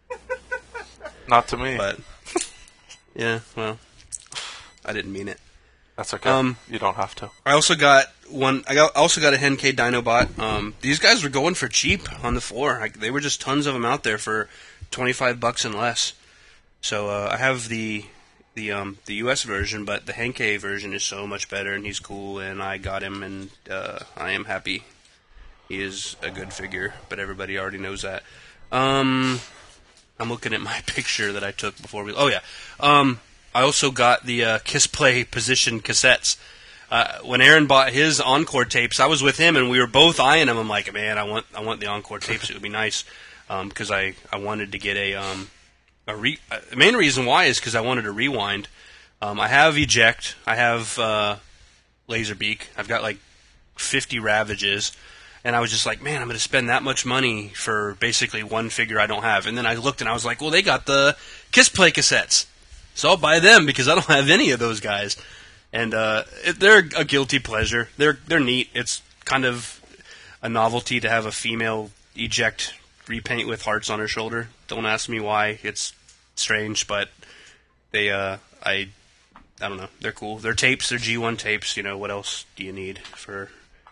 Not to me. But, yeah, well, I didn't mean it. That's okay. Um, you don't have to. I also got one. I got, also got a Henkei Dinobot. Um, these guys were going for cheap on the floor. Like, they were just tons of them out there for twenty-five bucks and less. So uh, I have the the um, the U S version, but the Henkei version is so much better, and he's cool. And I got him, and uh, I am happy. He is a good figure, but everybody already knows that. Um, I'm looking at my picture that I took before we. Oh yeah. Um, I also got the uh, Kiss Play position cassettes. Uh, when Aaron bought his Encore tapes, I was with him, and we were both eyeing them. I'm like, man, I want, I want the Encore tapes. It would be nice because um, I, I wanted to get a, um, a re. Uh, the main reason why is because I wanted to rewind. Um, I have Eject. I have uh, Laserbeak. I've got like fifty Ravages. And I was just like, man, I'm going to spend that much money for basically one figure I don't have. And then I looked and I was like, well, they got the Kiss Play cassettes. So I'll buy them because I don't have any of those guys. And uh, it, they're a guilty pleasure. They're they're neat. It's kind of a novelty to have a female Eject repaint with hearts on her shoulder. Don't ask me why. It's strange, but they, uh, I, I don't know. They're cool. They're tapes. They're G one tapes. You know, what else do you need for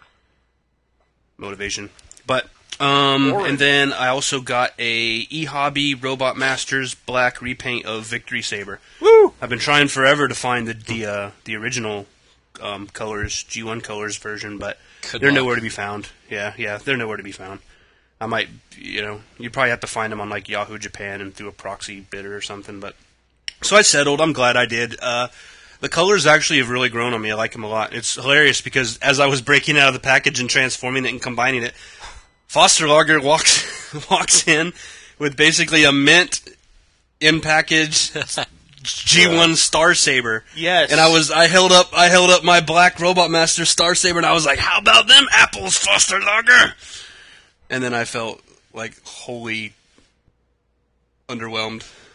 motivation? But um, and then I also got a eHobby Robot Masters black repaint of Victory Saber. Woo! I've been trying forever to find the the, uh, the original um, colors, G one colors version, but Good they're luck. nowhere to be found. Yeah, yeah, they're nowhere to be found. I might, you know, you probably have to find them on like Yahoo Japan and through a proxy bidder or something. But so I settled. I'm glad I did. Uh, the colors actually have really grown on me. I like them a lot. It's hilarious because as I was breaking out of the package and transforming it and combining it, Foster Lager walks walks in with basically a mint in package G one Star Saber. Yes. And I was I held up I held up my black Robot Master Star Saber and I was like, how about them apples, Foster Lager? And then I felt like wholly underwhelmed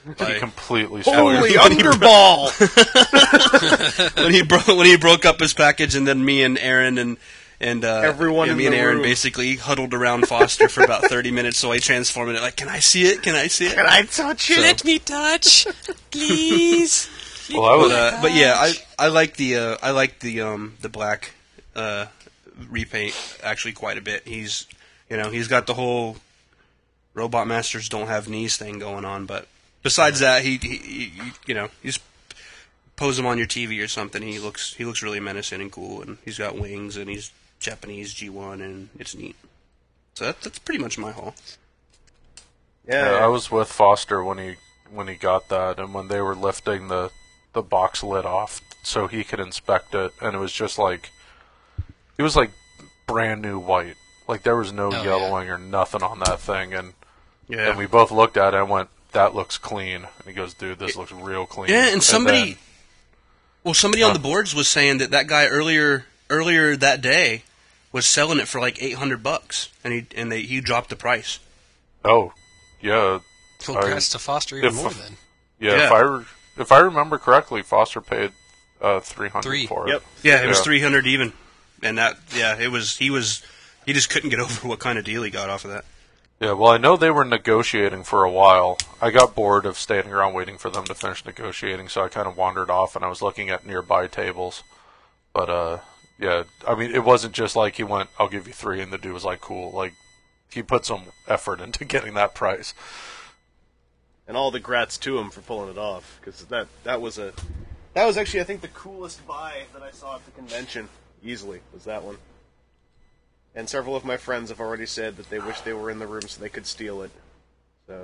He by- completely spoiled Holy it. underball! when he broke when he broke up his package, and then me and Aaron and and uh, Everyone and in me and the Aaron room. basically huddled around Foster for about thirty minutes. So I transformed it. Like, can I see it? Can I see it? Can I touch it? Let me touch, please. Well, I was, But, uh, but yeah, I I like the uh, I like the um the black uh, repaint actually quite a bit. He's you know he's got the whole Robot Masters don't have knees thing going on, but besides that, he, he, he you know you just pose him on your T V or something. He looks he looks really menacing and cool, and he's got wings, and he's Japanese G one, and it's neat. So that, that's pretty much my haul. Yeah, yeah, I was with Foster when he when he got that, and when they were lifting the the box lid off so he could inspect it, and it was just like it was like brand new white. Like there was no Oh, yellowing or nothing on that thing, and Yeah, and we both looked at it and went, "That looks clean." And he goes, "Dude, this looks real clean." yeah, and somebody, then- well, somebody on Huh. the boards was saying that that guy earlier earlier that day was selling it for like eight hundred bucks, and he and they he dropped the price. oh, yeah, Congrats to Foster even if- more then. yeah. Yeah. If I re- if I remember correctly, Foster paid uh, three hundred Three. for it. Yep. Yeah, it was Yeah. three hundred even, and that yeah, it was he was he just couldn't get over what kind of deal he got off of that. Yeah, well, I know they were negotiating for a while. I got bored of standing around waiting for them to finish negotiating, so I kind of wandered off and I was looking at nearby tables. But, uh, yeah, I mean, it wasn't just like he went, "I'll give you three," and the dude was like, "Cool." Like, he put some effort into getting that price. and all the grats to him for pulling it off, because that that was a that was actually I think the coolest buy that I saw at the convention. Easily was that one. And several of my friends have already said that they wish they were in the room so they could steal it. So,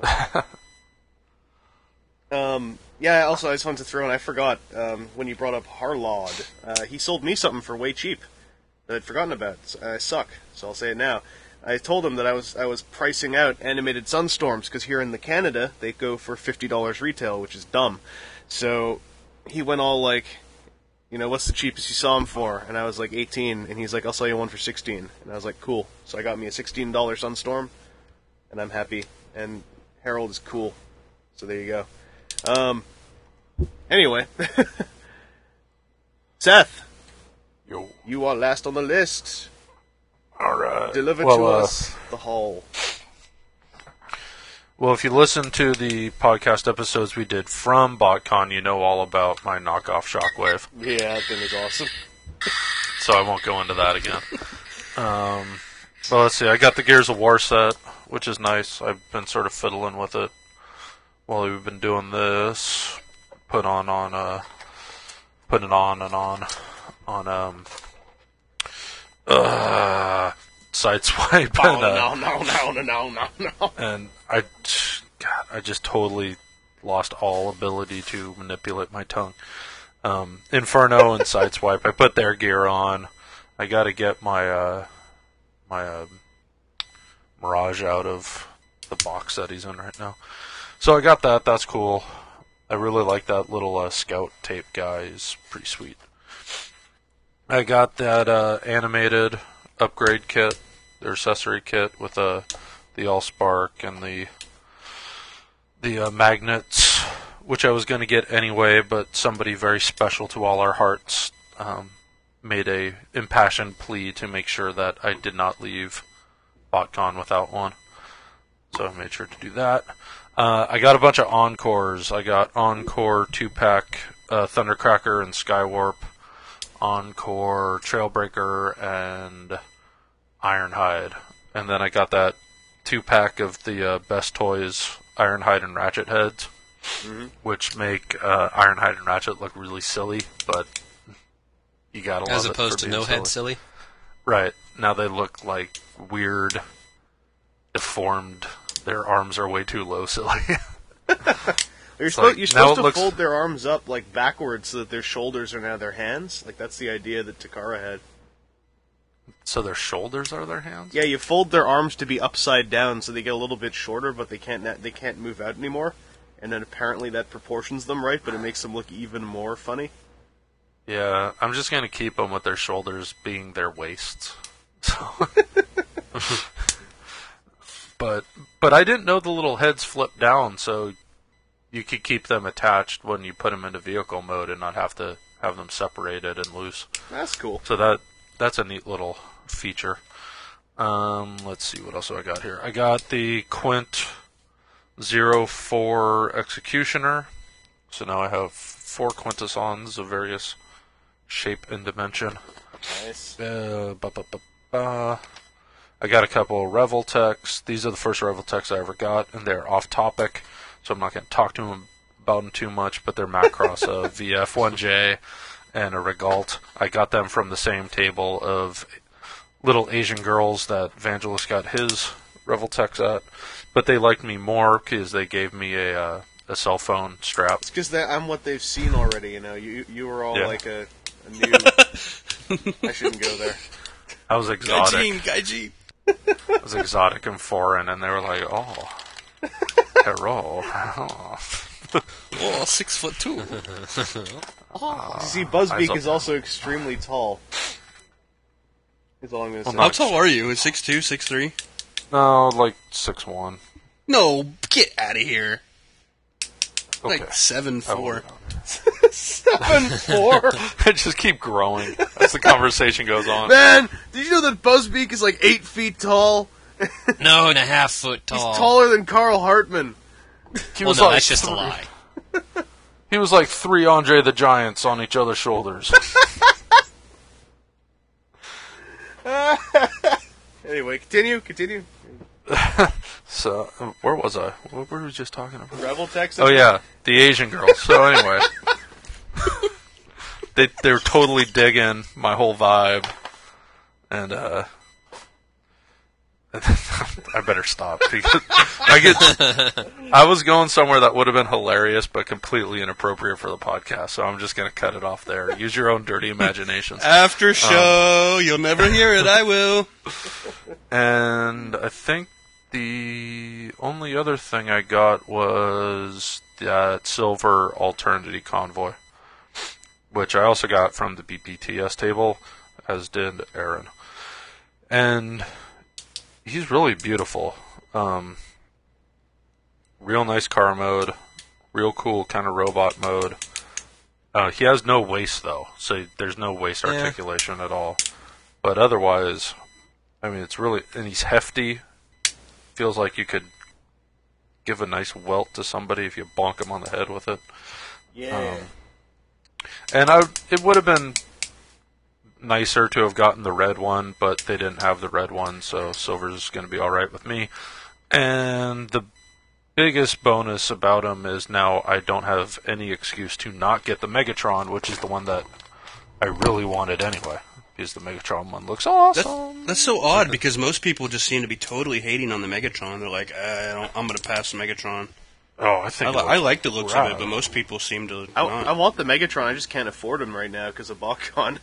um, yeah. Also, I just wanted to throw in. I forgot um, when you brought up Harlod. Uh, he sold me something for way cheap that I'd forgotten about. So I suck, so I'll say it now. I told him that I was I was pricing out animated Sunstorms because here in the Canada they go for fifty dollars retail, which is dumb. So he went all like, you know, what's the cheapest you saw him for? And I was like eighteen, and he's like, I'll sell you one for sixteen. And I was like, cool. So I got me a sixteen dollar Sunstorm, and I'm happy. And Harold is cool. So there you go. Um. Anyway, Seth, Yo. you are last on the list. All right. Deliver well, to uh, us the haul. Well, if you listen to the podcast episodes we did from BotCon, you know all about my knockoff Shockwave. Yeah, that thing is awesome. So I won't go into that again. Um, well, let's see. I got the Gears of War set, which is nice. I've been sort of fiddling with it while we've been doing this. Put on on uh, put it on and on on um uh Sideswipe Oh, and uh, no, no, no, no, no, no, no. and I God, I just totally lost all ability to manipulate my tongue. Um, Inferno and Sideswipe. I put their gear on. I got to get my uh, my uh, Mirage out of the box that he's in right now. So I got that. That's cool. I really like that little uh, scout tape guy. He's pretty sweet. I got that uh, animated upgrade kit, their accessory kit with uh, the Allspark and the the uh, magnets, which I was going to get anyway, but somebody very special to all our hearts um, made a impassioned plea to make sure that I did not leave BotCon without one. So I made sure to do that. Uh, I got a bunch of Encores. I got Encore two-pack uh, Thundercracker and Skywarp, Encore Trailbreaker, and Ironhide. And then I got that two-pack of the uh, Best Toys Ironhide and Ratchet heads, Mm-hmm. which make uh, Ironhide and Ratchet look really silly, but you gotta love As it opposed for to being no silly. head silly. Right. Now they look like weird, deformed. Their arms are way too low silly. You're, It's suppo- like, you're now supposed it to looks- fold their arms up like backwards so that their shoulders are now their hands. Like that's the idea that Takara had. So their shoulders are their hands? Yeah, you fold their arms to be upside down so they get a little bit shorter, but they can't na- they can't move out anymore. And then apparently that proportions them right, but it makes them look even more funny. Yeah, I'm just gonna keep them with their shoulders being their waists. So, but but I didn't know the little heads flip down, so you could keep them attached when you put them into vehicle mode and not have to have them separated and loose. That's cool. So that that's a neat little feature. Um, let's see, what else do I got here? I got the Quint zero four Executioner. So now I have four Quintessons of various shape and dimension. Nice. Uh, ba, ba, ba, ba. I got a couple of Revoltechs. These are the first Revoltechs I ever got, and they're off topic, so I'm not going to talk to them about them too much, but they're Macross, a V F one J, and a Regalt. I got them from the same table of little Asian girls that Vangelis got his Revoltechs at, but they liked me more because they gave me a uh, a cell phone strap. It's because I'm what they've seen already. You know, you you were all Yeah. like a, a new. I shouldn't go there. I was exotic. Gaijin, Gaijin. I was exotic and foreign, and they were like, "Oh, hello." Oh. Oh, six foot two. You see, Buzzbeak eyes is up. also extremely tall. Is all I'm gonna say. How tall are you? Is six two, six three? No, like six one. No, get out of here. Okay. Like seven I will four. go. Seven four. I just keep growing as the conversation goes on. Man, did you know that Buzzbeak is like eight feet tall? No, and a half foot He's tall. taller than Carl Hartman. He Well, was no, like that's just three, a lie. He was like three Andre the Giants on each other's shoulders. Anyway, continue, continue. So, uh, where was I? What were we just talking about? Revoltech. Oh yeah, the Asian girls. So anyway, they they were totally digging my whole vibe, and uh, I better stop because I get. I was going somewhere that would have been hilarious, but completely inappropriate for the podcast. So I'm just gonna cut it off there. Use your own dirty imaginations. After show, you'll never hear it. I will. And I think the only other thing I got was that silver Alternity Convoy, which I also got from the B P T S table, as did Aaron. And he's really beautiful. Um, real nice car mode, real cool kind of robot mode. Uh, he has no waist though, so there's no waist Yeah. articulation at all. But otherwise, I mean, it's really, and he's hefty. Feels like you could give a nice welt to somebody if you bonk him on the head with it. Yeah. Um, and I, it would have been nicer to have gotten the red one, but they didn't have the red one, so silver's going to be all right with me. And the biggest bonus about him is now I don't have any excuse to not get the Megatron, which is the one that I really wanted anyway. Because the Megatron one looks awesome. That's, that's so odd because most people just seem to be totally hating on the Megatron. They're like, I don't, I'm going to pass the Megatron. Oh, I I, think li- it I looks like the looks rad. of it, but most people seem to I, not. I want the Megatron. I just can't afford him right now because of Balkon.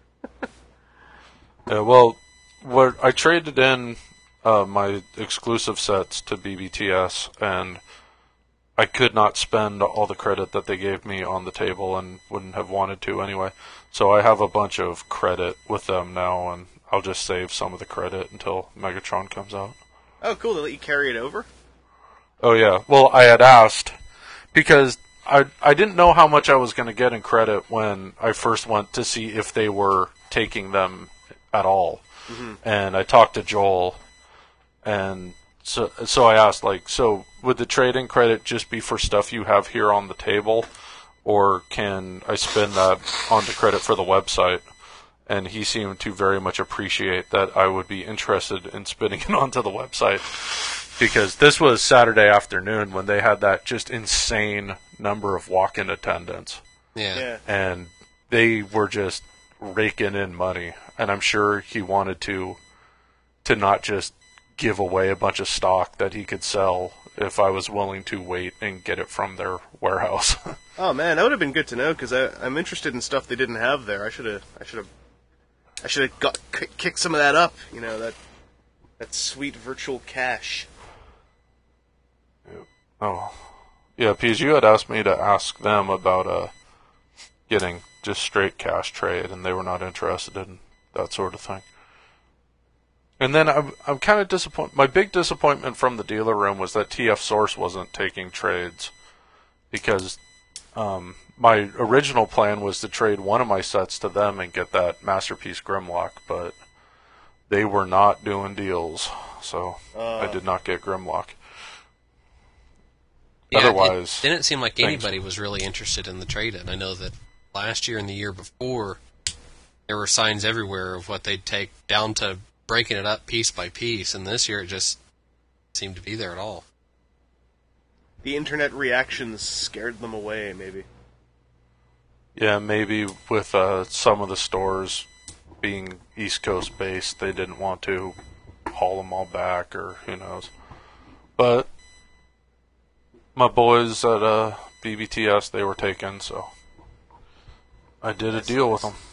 Yeah, well, what I traded in uh, my exclusive sets to B B T S, and I could not spend all the credit that they gave me on the table, and wouldn't have wanted to anyway. So I have a bunch of credit with them now, and I'll just save some of the credit until Megatron comes out. Oh, cool. They let you carry it over? Oh yeah. Well, I had asked because I I didn't know how much I was going to get in credit when I first went to see if they were taking them at all. Mm-hmm. And I talked to Joel, and so so I asked, like, so would the trade-in credit just be for stuff you have here on the table, or can I spend that onto credit for the website? And he seemed to very much appreciate that I would be interested in spinning it onto the website, because this was Saturday afternoon when they had that just insane number of walk-in attendance, Yeah. Yeah. and they were just raking in money. And I'm sure he wanted to to not just give away a bunch of stock that he could sell if I was willing to wait and get it from their warehouse. Oh man, that would have been good to know because I'm interested in stuff they didn't have there. I should have, I should have, I should have got k- kicked some of that up. You know that that sweet virtual cash. Oh, yeah, because you had asked me to ask them about uh, getting just straight cash trade, and they were not interested in that sort of thing. And then I'm, I'm kind of disappointed. My big disappointment from the dealer room was that T F Source wasn't taking trades, because um, my original plan was to trade one of my sets to them and get that Masterpiece Grimlock, but they were not doing deals, so Uh. I did not get Grimlock. Yeah, Otherwise, it didn't seem like things- anybody was really interested in the trade-in. I know that last year and the year before, there were signs everywhere of what they'd take down to breaking it up piece by piece, and this year it just seemed to be there at all. The internet reactions scared them away, maybe. Yeah, maybe with uh, some of the stores being East Coast based, they didn't want to haul them all back, or who knows. But my boys at uh, B B T S, they were taken, so I did a deal with them.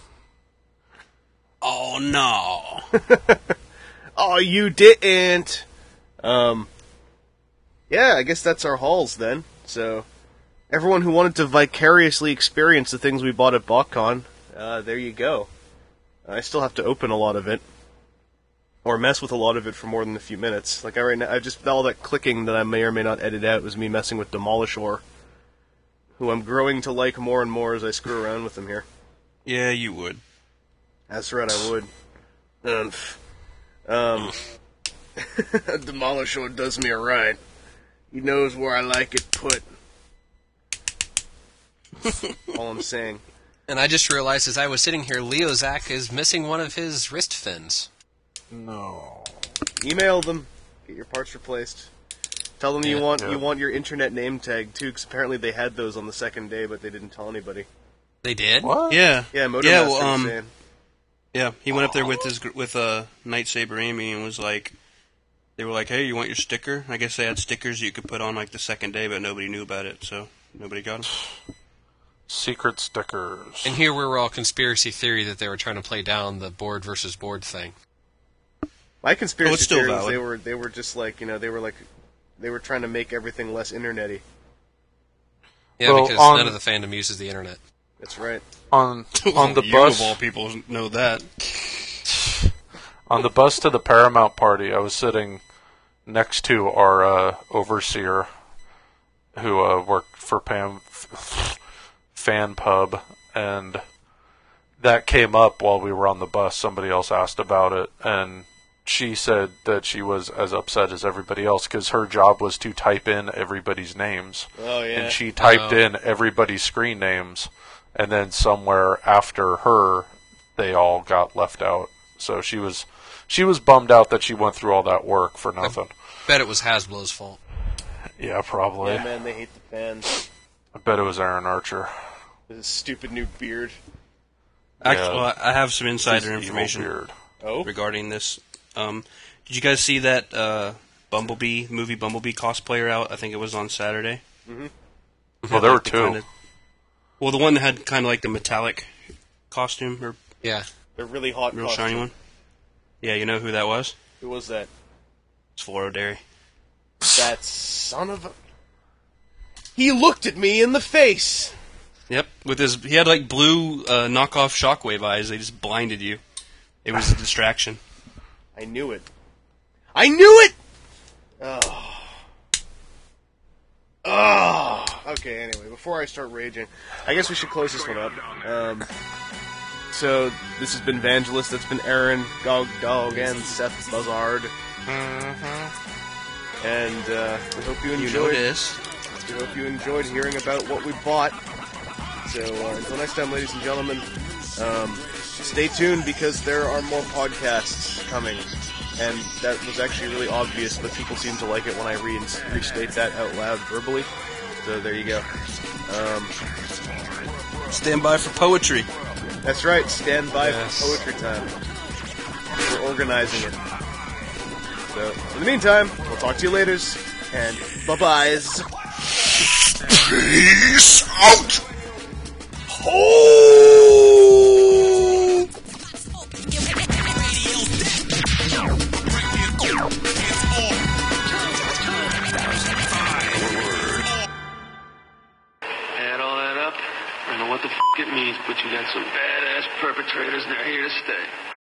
Oh no! Oh, you didn't! Um, yeah, I guess that's our hauls then. So, everyone who wanted to vicariously experience the things we bought at BotCon, uh, there you go. I still have to open a lot of it. Or mess with a lot of it for more than a few minutes. Like, I right now, I just, all that clicking that I may or may not edit out was me messing with Demolishor, who I'm growing to like more and more as I screw around with him here. Yeah, you would. That's right, I would. Um, um Demolishor does me a right. He knows where I like it put. All I'm saying. And I just realized as I was sitting here, Leo Zach is missing one of his wrist fins. No. Email them. Get your parts replaced. Tell them you Yeah. want Yeah. you want your internet name tag too, because apparently they had those on the second day, but they didn't tell anybody. They did? What? Yeah. Yeah, Motormaster Yeah, well, was um, saying. Yeah, he went up there with his gr- with uh, Night Saber Amy and was like, they were like, "Hey, you want your sticker?" I guess they had stickers you could put on like the second day, but nobody knew about it, so nobody got them. Secret stickers. And here we were all conspiracy theory that they were trying to play down the board versus board thing. My conspiracy Oh, it's still theory was valid. they were they were just like you know they were like they were trying to make everything less internety. Yeah, Well, because on- none of the fandom uses the internet. That's right. On on the you bus of all people know that. on the bus to the Paramount party, I was sitting next to our uh, overseer, who uh, worked for Pam Fan Pub, and that came up while we were on the bus. Somebody else asked about it, and she said that she was as upset as everybody else because her job was to type in everybody's names, Oh yeah. and she typed Oh. in everybody's screen names, and then somewhere after her, they all got left out. So she was she was bummed out that she went through all that work for nothing. Bet it was Hasbro's fault. Yeah, probably. Yeah, man, they hate the fans. I bet it was Aaron Archer. With his stupid new beard. Actually, Yeah. well, I have some His insider evil information beard. Oh, regarding this. Um, did you guys see that uh, Bumblebee movie Bumblebee cosplayer out? I think it was on Saturday. Well, there were Like the two. kinda- well, the one that had kind of like the metallic costume, or Yeah. they're really hot. real costume. shiny one. Yeah, you know who that was? Who was that? It's Floro Dairy. That son of a. He looked at me in the face. Yep, with his he had like blue uh, knockoff Shockwave eyes. They just blinded you. It was a distraction. I knew it. I knew it. Oh. Oh. Okay. Anyway, before I start raging, I guess we should close this one up. Um, so this has been Vangelist. That's been Aaron, Gog Dog, and Seth Buzzard. And uh, we hope you You know enjoyed. this. We hope you enjoyed hearing about what we bought. So uh, until next time, ladies and gentlemen, um, stay tuned because there are more podcasts coming. And that was actually really obvious, but people seem to like it when I re- restate that out loud verbally. So there you go. Um, Stand by for poetry. that's right, stand by Yes. for poetry time. We're organizing it. So, in the meantime, we'll talk to you later, and bye-byes. Peace out! Add all that up, I don't know what the f*** it means, but you got some badass perpetrators and they're here to stay.